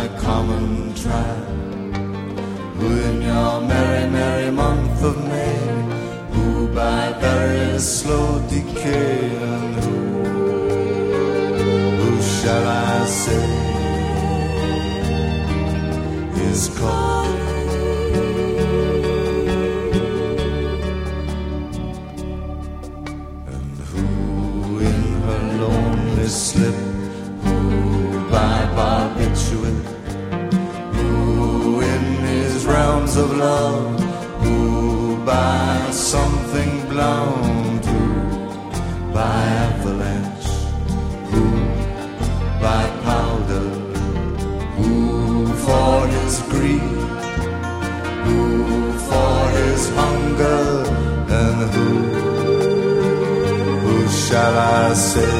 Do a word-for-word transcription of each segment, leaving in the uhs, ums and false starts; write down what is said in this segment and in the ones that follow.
by common trial? Who in your merry, merry month of May, who by very slow decay, and who, who shall I say is called? And who in her lonely slip, who by barbiturate, realms of love, who by something blown, who by avalanche, who by powder, who for his greed, who for his hunger, and who, who shall I say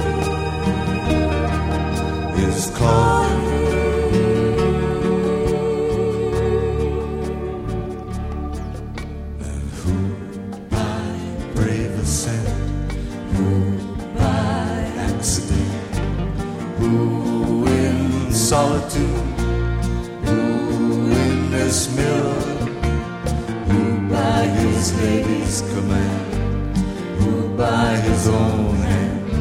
is called? Who in solitude, who in this mirror, who by his lady's command, who by his own hand,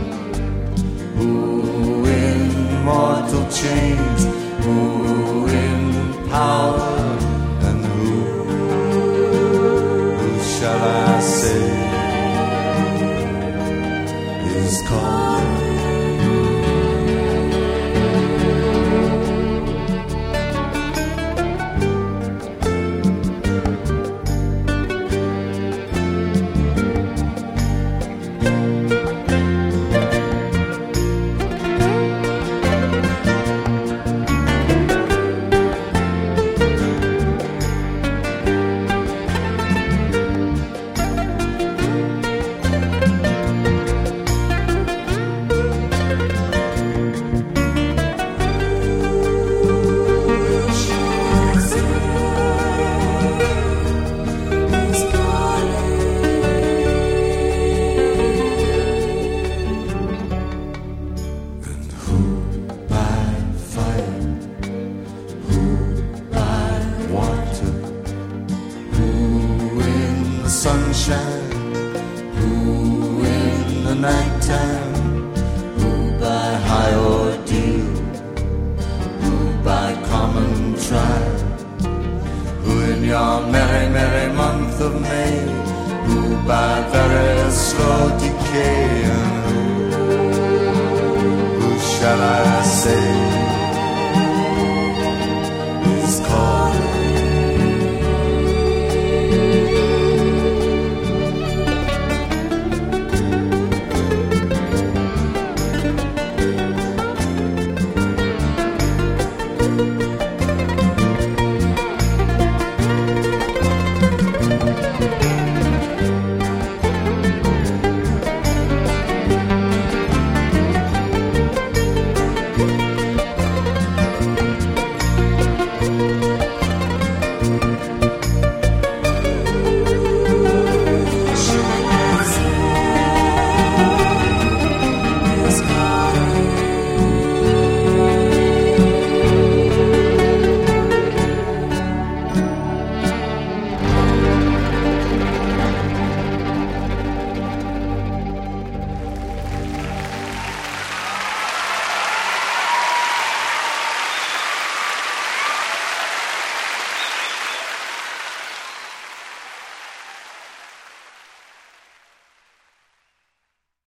who in mortal chains, who in power, and who, who shall I say is called? Sunshine, who in the nighttime, who by high ordeal, who by common trial, who in your merry, merry month of May, who by very slow decay, and who, who shall I say